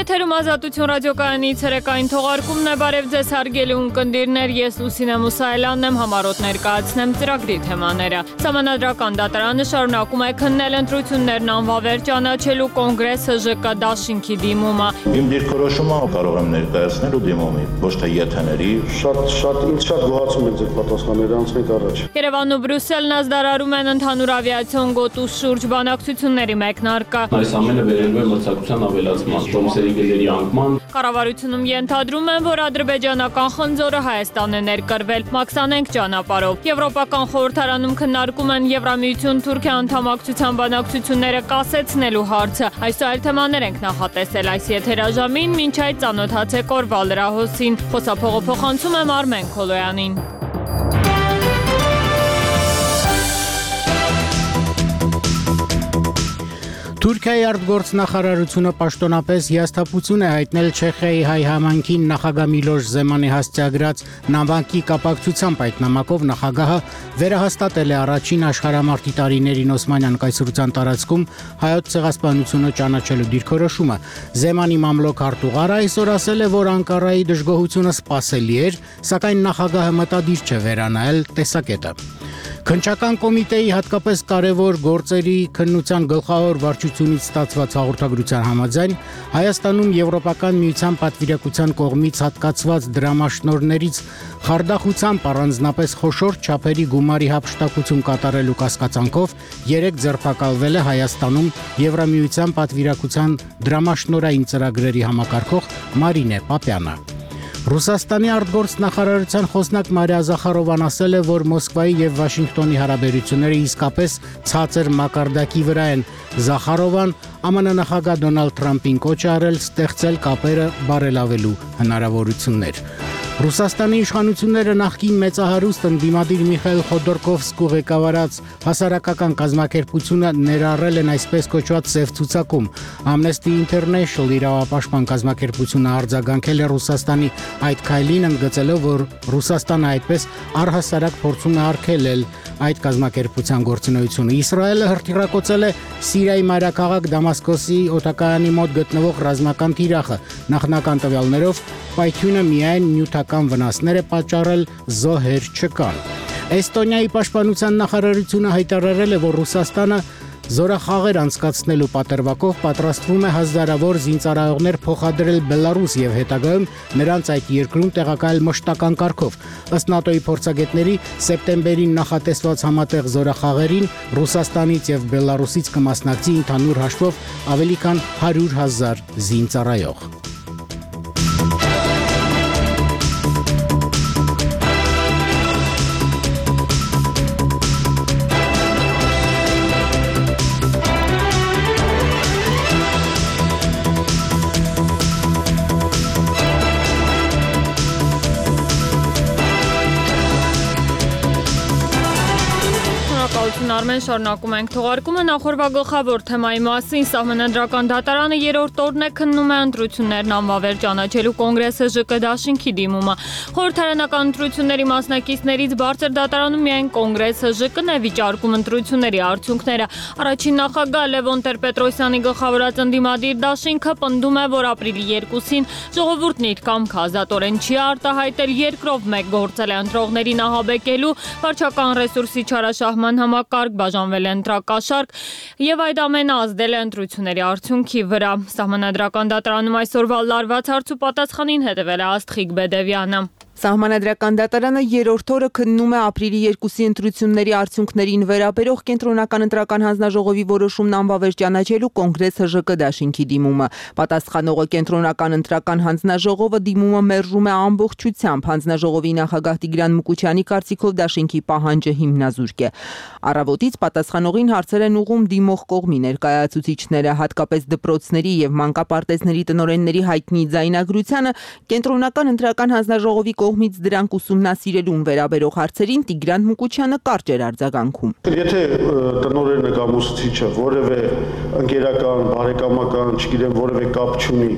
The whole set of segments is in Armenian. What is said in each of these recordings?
Եթերում Ազատություն ռադիոկայանի ցերեկային թողարկումն է, բարև ձեզ հարգելի ունկնդիրներ, ես Լուսինե Մուսայելյանն եմ, համառոտ ներկայացնեմ ծրագրի թեմաները։ Սահմանադրական դատարանը շարունակում է քննել ընտրություններն անվավեր ճանաչելու կոնգրես ՀԺԿ դաշինքի դիմումը։ Իմ դիրքորոշումը կարող եմ ներկայացնել ու դիմումի, ոչ թե եթեների։ Շատ գոհացում եք ձեր պատասխանները, անցնենք առաջ։ Երևանն ու Բրյուսելն ազդարարում են ընդհանուր ավիացիոն գոտու շուրջ բանակցությունների մեկնարկը։ Այս ամենը վերելու է մրցակցության ավելացման, տոմսերի գների անկման։ Կառավարությունում ենթադրում են, որ ադրբեջանական խնձորը Հայաստան է ներկրվել մաքսանենք ճանապարհով։ Եվրոպական խորհրդարանում քննարկում են Եվրամիություն-Թուրքիա անդամակցության բանակցությունները կասեցնելու հարցը։ Այսօր այլ թեմաներ ենք նախատեսել այս եթերաժամին, մինչ այդ ծանոթացեք օրվա լրահոսին։ Խոսափողը փոխանցում եմ Արմեն Քոլոյանին։ Թուրքիայի արտգործնախարարությունը պաշտոնապես հիասթափություն է հայտնել Չեխիայի հայ համայնքին նախագահ Միլոշ Զեմանի հասցեագրած նամակի կապակցությամբ այդ նամակով նախագահը վերահաստատել է առաջին աշխարհամարտի տարիներին Օսմանյան կայսրության տարածքում հայոց ցեղասպանությունը ճանաչելու դիրքորոշումը։ Զեմանի մամլոք արտուղարը այսօր ասել է, որ Անկարայի դժգոհությունը սպասելի էր, սակայն նախագահը մտադիր չէ վերանայել տեսակետը։ Քննչական կոմիտեի հատկապես կարևոր գործերի քննության գլխավոր վարչությունից ստացված հաղորդագրության համաձայն Հայաստանում Եվրոպական միության պատվիրակության կողմից հատկացված դրամաշնորհներից խարդախությամբ առանձնապես խոշոր չափերի գումարի հափշտակություն կատարելու կասկածանքով 3 ձերբակալվել է Հայաստանում Եվրամիության պատվիրակության դրամաշնորհային ծրագրերի համակարգող Մարինե Պապյանը։ Ռուսաստանի արտգործնախարարության խոսնակ Մարիա Զախարովան ասել է, որ Մոսկվայի եւ Վաշինգտոնի հարաբերությունները իսկապես ցածր մակարդակի վրա են։ Զախարովան ԱՄՆ նախագահ Դոնալդ Թրամփին կոչ է արել ստեղծել կապերը բարելավելու հնարավորություններ։ Ռուսաստանի իշխանությունները նախկին մեծահարուստ ընդդիմադիր Միխայիլ Խոդորկովսկու ղեկավարած հասարակական կազմակերպությունը ներառել են այսպես կոչված սև ցուցակում։ Amnesty International իրավապաշտպան կազմակերպությունը արձագանքել է Ռուսաստանի այդ քայլին, ընդգծելով, որ Ռուսաստանը այդպես առհասարակ փորձում է արգելել այդ կազմակերպության գործունեությունը։ Իսրայելը հրթիռակոծել է Սիրիայի մայրաքաղաք Դամասկոսի օդակայանի մոտ գտնվող ռազմական թիրախը։ Նախնական տվյալներով պայթյունը միայն նյութական վնասներ է պատճառել, զոհեր չկան։ Էստոնիայի պաշտպանության նախարարությունը հայտարարել է, որ Ռուսաստանը զորախաղեր անցկացնելու պատրվակով պատրաստվում է հազարավոր զինծառայողներ փոխադրել Բելարուս եւ հետագայում նրանց այդ երկրում տեղակայել մշտական կարգով։ Ըստ ՆԱՏՕ-ի փորձագետների սեպտեմբերին նախատեսված համատեղ զորախաղերին Ռուսաստանից եւ Բելարուսից կմասնակցի ընդհանուր հաշվով ավելի քան 100,000 զինծառայող։ Արմեն, շարունակում ենք թողարկումը նախորդ գլխավոր թեմայի մասին։ Սահմանադրական դատարանը երրորդ օրն է քննում է ընտրություններն անվավեր ճանաչելու կոնգրես ՀԺԿ դաշինքի դիմումը։ Խորհրդարանական ընտրությունների մասնակիցներից բարձր դատարանում միայն կոնգրես ՀԺԿ-ն է վիճարկում ընտրությունների արդյունքները։ Առաջին նախագահ Լևոն Տեր-Պետրոսյանի գլխավորած ընդդիմադիր դաշինքը պնդում է, որ ապրիլի 2-ին ժողովուրդն իր կամքը ազատորեն չի արտահայտել, երկրով մեկ գործել է ընտրողների նահաբեկելու, վարչական ռեսուրսի չարաշահման համակարգ բաժանվել է ընտրակաշարք եւ այդ ամենը ազդել է ընտրությունների արդյունքի վրա։ Սահմանադրական դատարանում այսօրվա լարված հարցու պատասխանին հետևել է Աստղիկ Բեդևյանը։ Սահմանադրական դատարանը երրորդ օրը քննում է ապրիլի 2-ի ընտրությունների արդյունքներին վերաբերող կենտրոնական ընտրական հանձնաժողովի որոշումն անվավեր ճանաչելու կոնգրես ՀԺԿ դաշինքի դիմումը։ Պատասխանողը կենտրոնական ընտրական հանձնաժողովը դիմումը մերժում է ամբողջությամբ։ Հանձնաժողովի նախագահ Տիգրան Մուկուչյանի կարծիքով դաշինքի պահանջը հիմնազուրկ է։ Առավոտից պատասխանողին հարցեր են ուղղում դիմող կողմի ներկայացուցիչները, հատկապես դպրոցների եւ մանկապարտեզների տնօրենների հայտնի ձայնագրությանը կենտրոնական ընտրական հանձնաժողովի կողմից դրանք ուսումնասիրելուն վերաբերող հարցերին Տիգրան Մուկուչյանը կարճ էր արձագանքում։ Եթե տնօրենը կամ ուսուցիչը որևէ ընկերական, բարեկամական, չգիտեմ, որևէ կապ չունի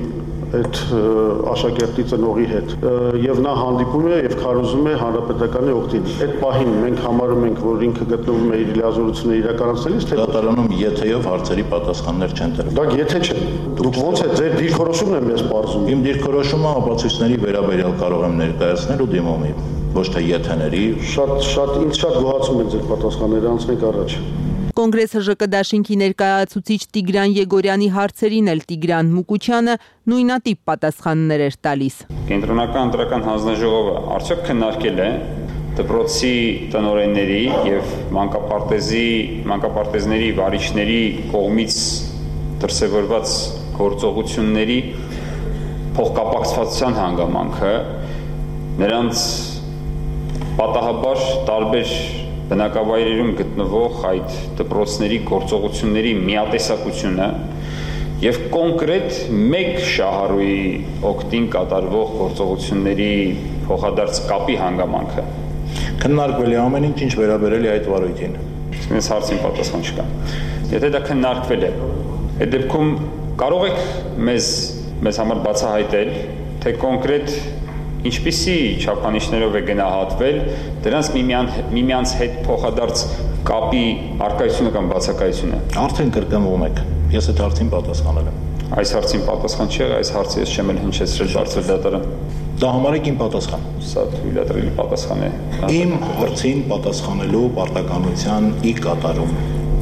այդ աշակերտի ծնողի հետ եւ նա հանդիպում է եւ քարոզում է հանրապետականի օգտին։ Այդ պահին մենք համարում ենք, որ ինքը գտնվում է իր լիազորությունները իրականացնելիս, թե Դատարանում եթեով հարցերի պատասխաններ չեն տրվում։ դա եթե չէ։ Դուք ո՞նց է ձեր դիրքորոշումն է մեզ բարձում։ Իմ դիրքորոշումը ապացույցների վերաբերյալ կարող եմ ներկայացնել ու դիմումի, ոչ թե եթեների։ Ինձ շատ գոհացում են ձեր պատասխանները, անցնենք առաջ։ Կոնգրես ՀԺԿ դաշինքի ներկայացուցիչ Տիգրան Եգորյանի հարցերին էլ Տիգրան Մուկուչյանը նույնատիպ պատասխաններ էր տալիս։ Կենտրոնական ընտրական հանձնաժողովը արդյոք քննարկել է դպրոցի տնօրենների եւ մանկապարտեզների վարիչների կողմից դրսևորված գործողությունների փոխկապակցվածության հանգամանքը, նրանց պատահաբար տարբեր բնակավայրերում գտնվող այդ դպրոցների գործողությունների միատեսակությունը եւ կոնկրետ մեկ շահառուի օգտին կատարվող գործողությունների փոխադարձ կապի հանգամանքը Քննարկվել է ամեն ինչ վերաբերել է այդ վարույթին։ Այս հարցին պատասխան չկա։ Եթե դա քննարկվել է, այդ դեպքում կարող եք մեզ համար բացահայտել, թե կոնկրետ ինչպիսի չափանիշներով է գնահատվել դրանց միմյանց հետ փոխադարձ կապի արկայությունը կամ բացակայությունը։ Արդեն կրկնվում եք։ Ես այդ հարցին պատասխանել եմ։ Այս հարցին պատասխան չի, այս հարցը ես չեմ էլ հնչեցրել բարձր դատարան։ Դա համարեք իմ պատասխան։ Սա թույլատրելի պատասխան է։ Իմ հարցին պատասխանելու պարտականության ի կատարում։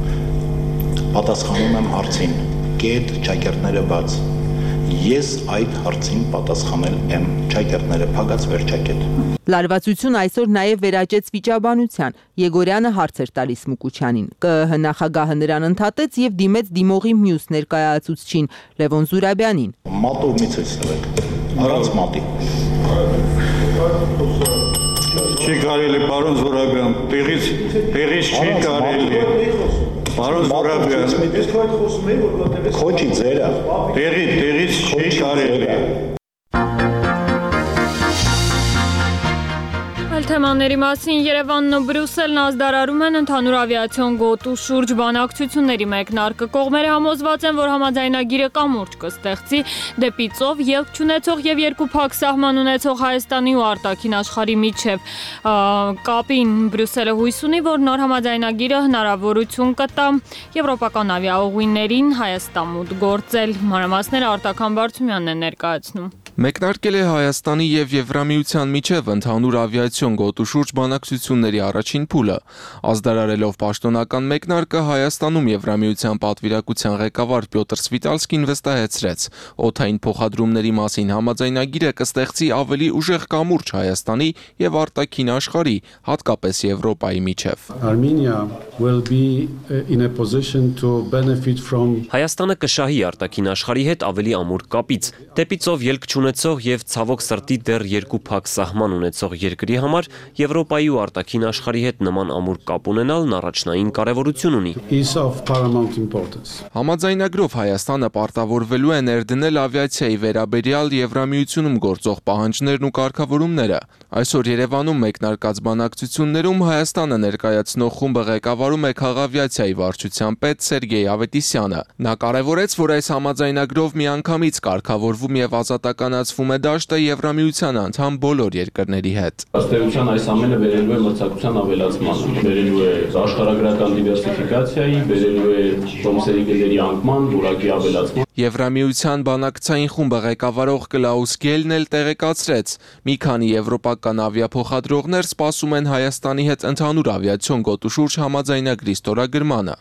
Պատասխանում եմ հարցին։ Կետ ճակերտները բաց։ Ես այդ հարցին պատասխանել եմ, ճակերտները փակած վերջակետ։ Լարվածություն այսօր նաև վերաճեց վիճաբանության։ Եգորյանը հարց էր տալիս Մուկուչյանին։ ԿԸՀ նախագահը նրան ընդհատեց եւ դիմեց դիմողի մյուս ներկայացուցչին Լևոն Զուրաբյանին։ Մատով մի ցույց տվեք։ Առանց մատի։ Չի կարելի, պարոն Զուրաբյան, տեղից չի կարելի։ Պարոն Զուրաբյան, Քոչի ձերը։ տեղից չի կարելի։ Թեմաների մասին Երևանն ու Բրյուսելն ազդարարում են ընդհանուր ավիացիոն գոտու շուրջ բանակցությունների մեկնարկը։ Կողմերը համոզված են, որ համաձայնագիրը կամուրջ կստեղծի դեպի ծով ելք չունեցող եւ երկու փակ սահման ունեցող Հայաստանի ու արտաքին աշխարհի միջև կապին Բրյուսելը հույս ունի, որ նոր համաձայնագիրը հնարավորություն կտա եվրոպական ավիաուղիներին Հայաստան մուտք գործել։ Մանրամասները Արտական Բարդումյանն է ներկայացնում։ Մեկնարկել է Հայաստանի եւ Եվրամիության միջև ընդհանուր ավիացիոն գոտու շուրջ բանակցությունների առաջին փուլը։ Ազդարարելով պաշտոնական մեկնարկը Հայաստանում Եվրամիության պատվիրակության ղեկավար Պյոտր Սվիտալսկին վստահեցրեց, օդային փոխադրումների մասին համաձայնագիրը կստեղծի ավելի ուժեղ կամուրջ Հայաստանի եւ արտաքին աշխարհի, հատկապես Եվրոպայի միջև։ Հայաստանը կշահի արտաքին աշխարհի հետ ավելի ամուր կապից, դեպի ծով ելք ունեցող եւ ցավոք սրտի դեռ երկու փակ սահման ունեցող երկրի համար Եվրոպայի ու արտաքին աշխարհի հետ նման ամուր կապ ունենալն առաջնային կարևորություն ունի։ Համաձայնագրով Հայաստանը պարտավորվելու է ներդնել ավիացիայի վերաբերյալ Եվրամիությունում գործող պահանջներն ու կարգավորումները։ Այսօր Երևանում մեկնարկած բանակցություններում Հայաստանը ներկայացնող խումբը ղեկավարում է քաղավիացիայի վարչության պետ Սերգեյ Ավետիսյանը։ Նա կարևորեց, որ այս համաձայնագրով միանգամից կարգավորվում եւ ազատականացվում է դաշտը Եվրամիության անդամ բոլոր երկրների հետ։ Ըստ էության այս ամենը բերելու է մրցակցության ավելացմանը, բերելու է աշխարհագրական դիվերսիֆիկացիայի, բերելու է տոմսերի գների անկման, որակի ավելացման։ Եվրամիության բանակցային խումբը ղեկավարող Կլաուս Գելն էլ տեղեկացրեց, մի քանի եվրոպական ավիափոխադրողներ սպասում են Հայաստանի հետ ընդհանուր ավիացիոն գոտու շուրջ համաձայնագրի ստորագրմանը։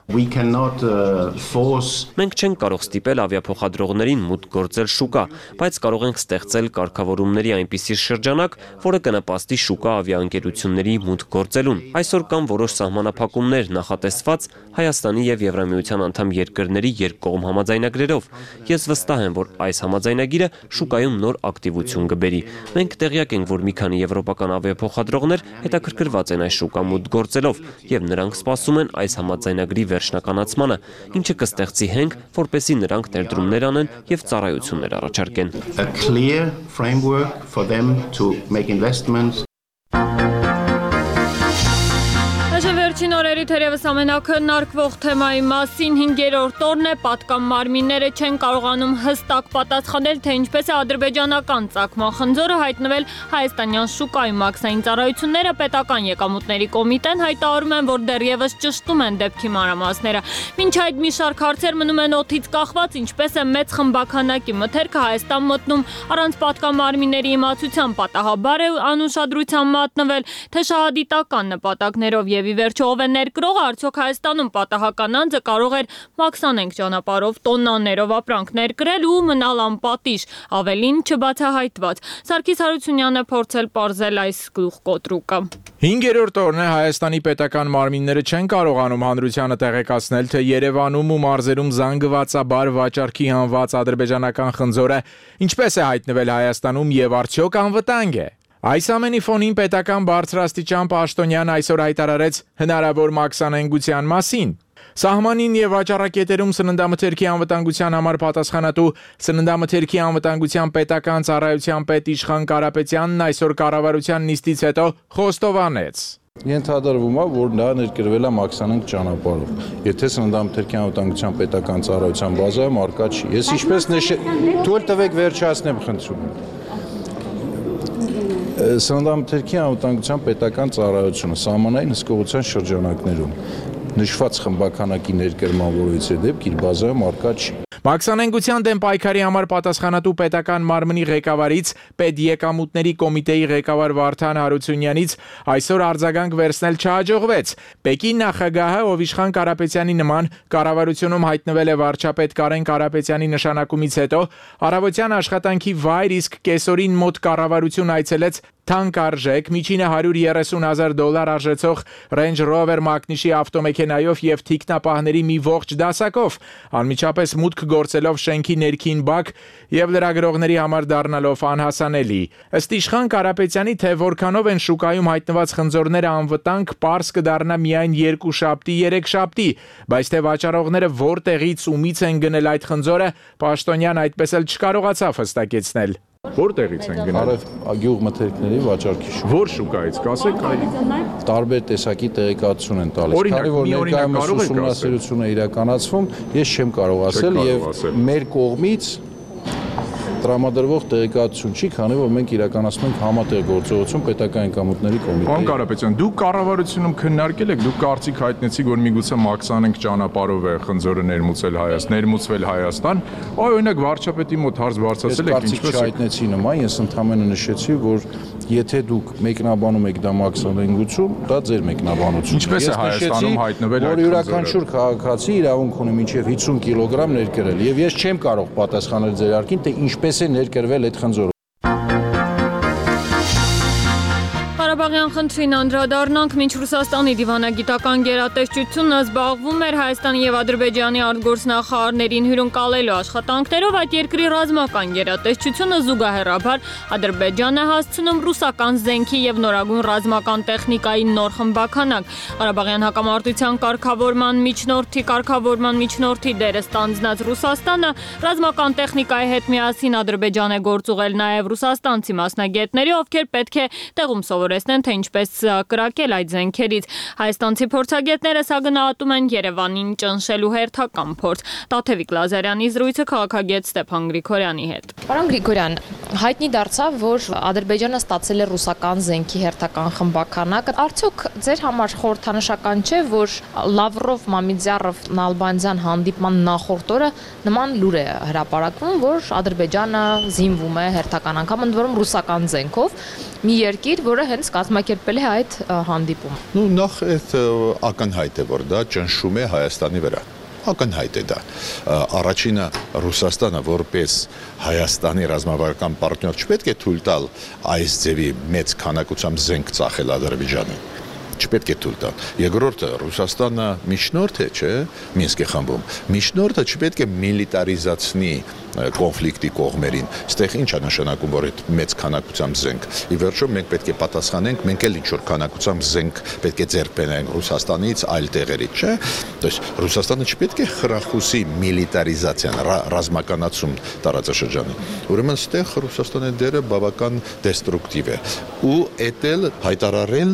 Մենք չենք կարող ստիպել ավիափոխադրողներին մուտք գործել շուկա, բայց կարող ենք ստեղծել կարգավորումների այնպիսի շրջանակ, որը կնպաստի շուկա ավիաընկերությունների մուտք գործելուն։ Այսօր կան որոշ սահմանափակումներ նախատեսված Հայաստանի եւ Եվրամիության անդամ երկրների երկկողմ համաձայնագրերով։ Ես վստահ եմ, որ այս համաձայնագիրը շուկայում նոր ակտիվություն կբերի։ Մենք տեղյակ ենք, որ մի քանի եվրոպական ավիափոխադրողներ հետաքրքրված են այս շուկա մուտք գործելով եւ նրանք սպասում են այս համաձայնագրի վերջնականացմանը, ինչը կստեղծի հենք, որպեսզի նրանք ներդրումներ անեն եւ ծառայություններ առաջարկեն։ Վերջին օրերի թերևս ամենակնարկվող թեմայի մասին 5-րդ օրն է, պատկան մարմինները չեն կարողանում հստակ պատասխանել, թե ինչպես է ադրբեջանական ծագման խնձորը հայտնվել հայաստանյան շուկայում։ Մաքսային ծառայությունները պետական եկամուտների կոմիտեն հայտարարում են, որ դեռևս ճշտում են դեպքի մանրամասները։ Մինչ այդ մի շարք հարցեր մնում են օդից կախված, ինչպես է մեծ խմբականակի մթերքը Հայաստան մտնում առանց պատկան մարմինների իմացության, պատահաբար է անուշադրության մատնվել, թե շահադիտական նպատակներով եւ ի վերջո ով է ներկրողը, արդյոք Հայաստանում պատահական անձը կարող էր մաքսանենք ճանապարհով տոննաներով ապրանք ներկրել ու մնալ անպատիժ, ավելին չբացահայտված։ Սարգիս Հարությունյանը փորձել պարզել այս գլուխկոտրուկը։ 5-րդ օրն է Հայաստանի պետական մարմինները չեն կարողանում հանրությանը տեղեկացնել, թե Երևանում ու մարզերում զանգվածաբար վաճառքի հանված ադրբեջանական խնձորը ինչպես է հայտնվել Հայաստանում եւ արդյոք անվտանգ է։ Այս ամենի ֆոնին պետական բարձրաստիճան պաշտոնյան այսօր հայտարարեց հնարավոր մաքսանենգության մասին։ Սահմանին եւ վաճառակետերում սննդամթերքի անվտանգության համար պատասխանատու սննդամթերքի անվտանգության պետական ծառայության պետ Իշխան Կարապետյանն այսօր կառավարության նիստից հետո խոստովանեց. Ենթադրվում է, որ նա ներկրվել է մաքսանենք ճանապարհով։ Եթե սննդամթերքի անվտանգության պետական ծառայության բազայում արկա չի։ Ես ինչպես թույլ տվեք վերջացնեմ, խնդրում եմ։ Սննդամթերքի անվտանգության պետական ծառայությունը սահմանային հսկողության շրջանակներում նշված խմբականակի ներկրման որևիցե դեպք իր բազայում արկա չի։ Մաքսանենգության դեմ պայքարի համար պատասխանատու պետական մարմնի ղեկավարից պետեկամուտների կոմիտեի ղեկավար Վարդան Հարությունյանից այսօր արձագանք վերցնել չհաջողվեց։ Պեկին նախագահը, ով Իշխան Կարապետյանի նման կառավարությունում հայտնվել է վարչապետ Կարեն Կարապետյանի նշանակումից հետո, առավոտյան աշխատանքի վայր, իսկ կեսօրին մոտ կառավարություն այցելեց թանկարժեք միջինը $130,000 արժեցող Range Rover մակնիշի ավտոմեքենայով եւ թիկնապահների մի ողջ դասակով, անմիջապես մուտք գործելով շենքի ներքին բակ եւ լրագրողների համար դառնալով անհասանելի։ Ըստ Իշխան Կարապետյանի, թե որքանով են շուկայում հայտնված խնձորները անվտանգ, պարզ կդառնա միայն 2 շաբթի, 3 շաբթի, բայց թե վաճառողները որտեղից ումից են գնել այդ խնձորը, պաշտոնյան այդպես էլ չկարողացավ հստակեցնել։ Որտեղից են գնել։ Գյուղ մթերքների վաճառքի շուկա։ Որ շուկայից, կասեք այլ։ Տարբեր տեսակի տեղեկատվություն են տալիս։ Քանի որ ներկայումս ուսումնասիրություն է իրականացվում, ես չեմ կարող ասել եւ մեր կողմից տրամադրվող տեղեկատվություն չի, քանի որ մենք իրականացնում ենք համատեղ գործողություն պետական եկամուտների կոմիտեի։ Պարոն Կարապետյան, դուք կառավարությունում քննարկել եք, դուք կարծիք հայտնեցիք, որ միգուցե մաքսանենք ճանապարհով է խնձորը ներմուծվել Հայաստան, օրինակ վարչապետի մոտ հարց բարձրացել եք, ինչպես հայտնեցի նման, ես ընդհանրապես նշեցի, որ եթե դուք մեկնաբանում եք դա մաքսանենգություն, դա ձեր մեկնաբանությունն է։ Ինչպես է Հայաստանում հայտնվել այդ խնձորը։ Որ յուրաքանչյուր քաղաքացի իրավունք ունի մինչև 50 կիլոգրամ ներկրել, եւ ես չեմ կարող պատասխանել ձեր արկին, թե ինչպես է ներկրվել այդ խնձորը։ Ղարաբաղյան խնդրին անդրադառնանք, մինչ Ռուսաստանի դիվանագիտական գերատեսչությունը զբաղվում էր Հայաստանի եւ Ադրբեջանի արտգործնախարարներին հյուրընկալելու աշխատանքներով, այդ երկրի ռազմական գերատեսչությունը զուգահեռաբար Ադրբեջանը հասցնում ռուսական զենքի եւ նորագույն ռազմական տեխնիկայի նոր խմբականակ։ Ղարաբաղյան հակամարտության կարգավորման միջնորդի դերը ստանձնած Ռուսաստանը ռազմական տեխնիկայի հետ միասին Ադրբեջան է գործուղել նաեւ ռուսաստանցի մասնագետների, ովքեր պետք է տեղում սովորեցնեն, թե ինչպես կրակել այդ զենքերից։ Հայաստանցի փորձագետները սա գնահատում են Երևանին ճնշելու հերթական փորձ։ Տաթևիկ Լազարյանի զրույցը քաղաքագետ Ստեփան Գրիգորյանի հետ։ Պարոն Գրիգորյան, հայտնի դարձավ, որ Ադրբեջանը ստացել է ռուսական զենքի հերթական խմբականակ։ Արդյոք ձեր համար խորհրդանշական չէ, որ Լավրով, Մամիդյարով, Նալբանդյան հանդիպման նախորդ օրը նման լուր է հրապարակվում, որ Ադրբեջանը զինվում է հերթական անգամ ընդ որում ռուսական զենքով, մի երկիր, որը հենց կազմակերպել է այդ հանդիպում։ Նախ այդ ակնհայտ է, որ դա ճնշում է Հայաստանի վրա։ Ակնհայտ է դա։ Առաջինը Ռուսաստանը որպես Հայաստանի ռազմավարական պարտներ չպետք է թույլ տալ այս ձևի մեծ քանակությամբ զենք ծախել Ադրբեջանին։ Չպետք է թույլ տալ։ Երկրորդը Ռուսաստանը միջնորդ է, չէ՞, Մինսկի խմբում։ Միջնորդը չպետք է միլիտարիզացնի կոնֆլիկտի կողմերին։ Այստեղ ինչ է նշանակում, որ այդ մեծ քանակությամբ զենք։ Ի վերջո մենք պետք է պատասխանենք, մենք էլ ինչ-որ քանակությամբ զենք պետք է ձեռք բերենք Ռուսաստանից, այլ տեղերից, չէ՞։ Դες Ռուսաստանը չպետք է խրախուսի միլիտարիզացիան, ռազմականացում տարածաշրջանի։ Ուրեմն այստեղ Ռուսաստանի դերը բավական դեստրուկտիվ է։ Ու էդ էլ հայտարարել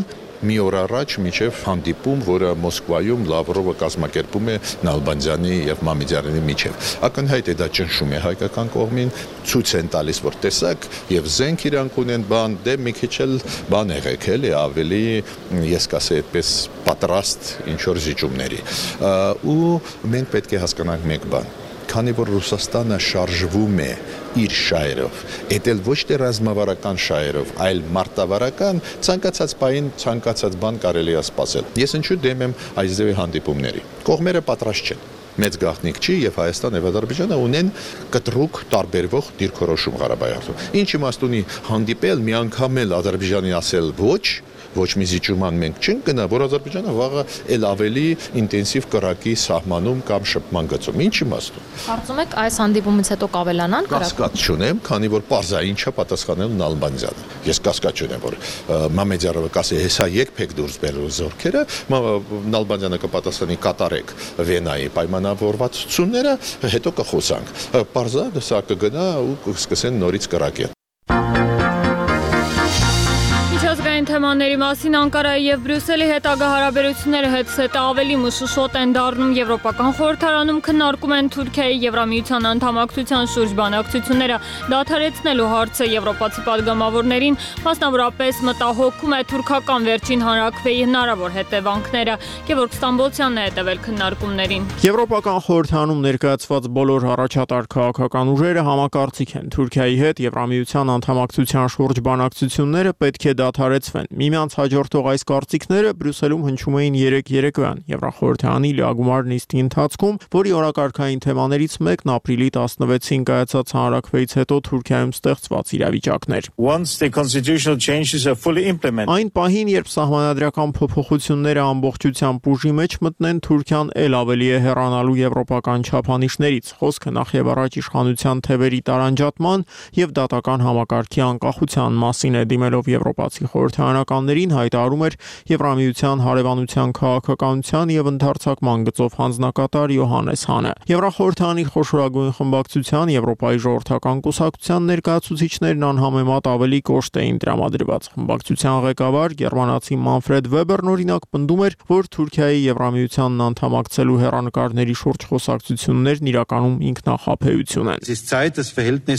մի օր առաջ միջև հանդիպում, որը Մոսկվայում Լավրովը կազմակերպում է Նալբանդյանի եւ Մամեդյանի միջև։ Ակնհայտ է դա ճնշում է հայկական կողմին, ցույց են տալիս, որ տեսակ եւ զենք իրանք ունեն բան, դե մի քիչ էլ բան եղեք էլի ավելի, ես կասեի այդպես պատրաստ ինչ որ զիջումների։ Ու մենք պետք է հասկանանք մեկ բան, քանի որ Ռուսաստանը շարժվում է իր շահերով, դա ոչ թե ռազմավարական շահերով, այլ մարտավարական, ցանկացած բան, ցանկացած բան կարելի է սպասել։ Ես ինչու դեմ եմ այս ձևի հանդիպումների։ Կողմերը պատրաստ չեն։ Մեծ գաղտնիք չի եւ Հայաստան եւ Ադրբեջանը ունեն կտրուկ տարբերվող դիրքորոշում Ղարաբաղի։ Ինչ իմաստ ունի հանդիպել մի անգամ էլ Ադրբեջանի ասել ոչ մի զիջման մենք չենք գնա, որ Ադրբեջանը վաղը էլ ավելի ինտենսիվ կրակի սահմանում կամ շփման գծում։ Ինչ իմաստ։ Կարծում եք այս հանդիպումից հետո կավելանան կրակը։ Կասկած չունեմ, քանի որ պարզային չէ պատասխանել Նալբանդյանը։ Ես կասկած չունեմ, որ Մամեդյարովը կասի, հեսա եկեք դուրս բերու զորքերը, Նալբանդյանը կպատասխանի կատարեք Վենայի պայմանավորվածությունները, հետո կխոսանք։ Պարզա սա կգնա ու կսկսեն նորից կրակել։ Միջազգային թեմաների մասին Անկարայի եւ Բրյուսելի հետագա հարաբերությունները հետսետը ավելի մշուշոտ են դառնում։ Եվրոպական խորհրդարանում քննարկում են Թուրքիայի Եվրամիության անդամակցության շուրջ բանակցությունները դադարեցնելու հարցը։ Եվրոպացի падգամավորներին մասնավորապես մտահոգում է թուրքական վերջին հանրաքվեի հնարավոր հետևանքները։ Գևորգ Ստամբոլցյանն է հետևել քննարկումներին։ Եվրոպական խորհրդարանում ներկայացված բոլոր առաջատար քաղաքական ուժերը համակարծիք են Թուրքիայի հետ Եվրամիության անդամակցության շուրջ բանակցությունները պետք է դադարեցվեն։ Միմյանց հաջորդող այս կարծիքները Բրյուսելում հնչում էին 3 երեկոյան Եվրախորհրդարանի լիագումար նիստի ընթացքում, որի օրակարգային թեմաներից մեկն ապրիլի 16-ին կայացած հանրաքվեից հետո Թուրքիայում ստեղծված իրավիճակն էր։ Այն պահին, երբ սահմանադրական փոփոխությունները ամբողջությամբ ուժի մեջ մտնեն, Թուրքիան ել ավելի է հեռանալու եվրոպական չափանիշներից։ Խոսքը նախ եւ առաջ իշխանության թևերի տարանջատման եւ դատական համակարգի անկախության մասին է, դիմելով եվրոպացի խորհրդարանականներին հայտարարում էր Եվրամիության հարևանության քաղաքականության եւ ընդարձակման գծով հանձնակատար Յոհանես Հանը։ Եվրախորհրդարանի խոշորագույն խմբակցության Եվրոպայի ժողովրդական կուսակցության ներկայացուցիչներն անհամեմատ ավելի կոշտ էին տրամադրված։ Խմբակցության ղեկավար գերմանացի Մանֆրեդ Վեբերն օրինակ պնդում էր, որ Թուրքիայի Եվրամիությանն անդամակցելու հեռանկարների շուրջ խոսակցություններն իրականում ինքնախաբեություն են։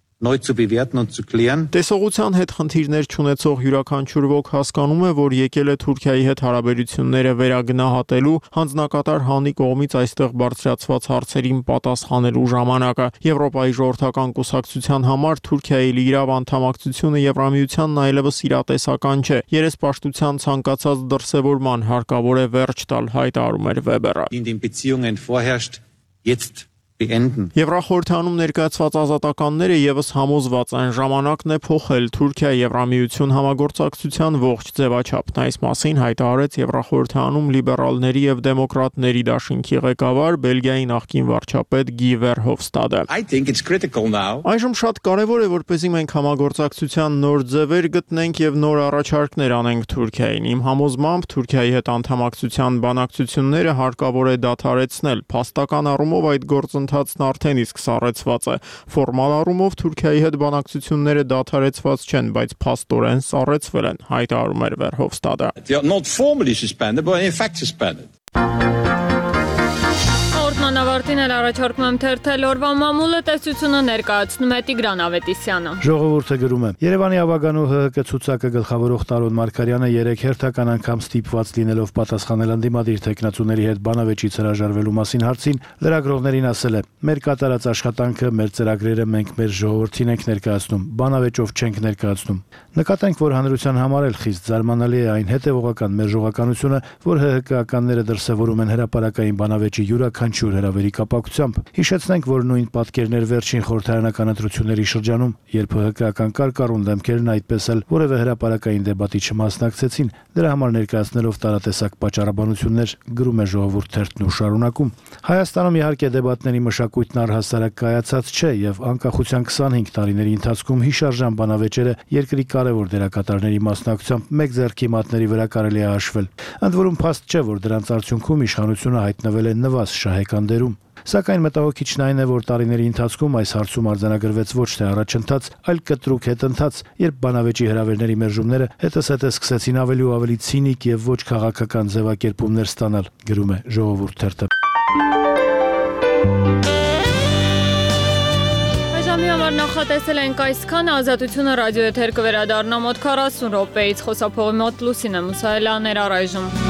Տեսողության հետ խնդիրներ չունեցող յուրաքանչյուր ոք հասկանում է, որ եկել է Թուրքիայի հետ հարաբերությունները վերագնահատելու, հանձնակատար Հանի կողմից այստեղ բարձրացված հարցերին պատասխանելու ժամանակը։ Եվրոպայի ժողովրդական կուսակցության համար Թուրքիայի լիիրավ անդամակցությունը Եվրամիությանն այլևս իրատեսական չէ։ Երեսպաշտության ցանկացած դրսևորման հարկավոր է վերջ տալ, հայտարարում էր Վեբերը։ Եվրախորհրդարանում ներկայացված ազատականները եւս համոզված են ժամանակն է փոխել Թուրքիա-Եվրամիություն համագործակցության ողջ ձևաչափն։ Այս մասին հայտարարեց Եվրախորհրդարանում լիբերալների եւ դեմոկրատների դաշինքի ղեկավար Բելգիայի նախկին վարչապետ Գի Վերհովստադը։ Այժմ շատ կարեւոր է, որպեսզի մենք համագործակցության նոր ձևեր գտնենք եւ նոր առաջարկներ անենք Թուրքիային։ Իմ համոզմամբ Թուրքիայի հետ անդամակցության բանակցությունները հարկավոր է դադարեցնել։ Փաստական առումով այդ գործընթացն արդեն իսկ սառեցված է։ Ֆորմալ առումով Թուրքիայի հետ բանակցությունները դադարեցված չեն, բայց փաստորեն սառեցվել են, հայտարարում էր Վերհովստադը։ Ավարտին էլ առաջարկում եմ թերթել օրվա մամուլը, տեսությունը ներկայացնում է Տիգրան Ավետիսյանը։ Ժողովուրդը գրում է. Երևանի ավագանու ՀՀԿ ցուցակը գլխավորող Տարոն Մարգարյանը 3 հերթական անգամ ստիպված լինելով պատասխանել ընդդիմադիր տեխնացուների հետ բանավեճից հրաժարվելու մասին հարցին, լրագրողներին ասել է. «Մեր կատարած աշխատանքը, մեր ծրագրերը մենք մեր ժողովրդին ենք ներկայացնում, բանավեճով չենք ներկայացնում»։ Նկատենք, որ հանրության համար էլ խիստ զարմանալի է այն հետևողական մեր ժողականությունը, որ ՀՀԿ-ականները դրսևորում են հրապարակային բանավեճի յուրաքանչյուր հրավերի կապակցությամբ։ Հիշեցնենք, որ նույն պատկերն էր վերջին խորհրդարանական ընտրությունների շրջանում, երբ ՀՀԿ-ական կարկառուն դեմքերն այդպես էլ որևէ հրապարակային դեբատի չմասնակցեցին, դրա համար ներկայացնելով տարատեսակ պատճառաբանություններ, գրում է Ժողովուրդ թերթն ու շարունակում։ Հայաստանում իհարկե դեբատների մշակույթն առհասարակ կայացած չէ եւ անկախության 25 տարիների ընթացքում հիշարժան բանավեճերը երկրի կարևոր դերակատարների մասնակցությամբ մեկ ձեռքի մատների վրա կարելի է հաշվել։ Ընդ որում փաստ չէ, որ դրանց արդյունքում իշխանությունը հայտնվել է նվազ շահեկան դերում։ Սակայն մտահոգիչն այն է, որ տարիների ընթացքում այս հարցում արձանագրվեց ոչ թե առաջընթաց, այլ կտրուկ հետընթաց, երբ բանավեճի հրավերների մերժումները հետզհետե սկսեցին ավելի ու ավելի ցինիկ եւ ոչ քաղաքական ձևակերպումներ ստանալ, գրում է Ժողովուրդ թերթը։ Այժմի համար նախատեսել ենք այսքան, Ազատությունը ռադիոեթեր կվերադառնա մոտ 40 րոպեից, խոսափողի մոտ Լուսինե Մուսայելյանն էր առայժմ։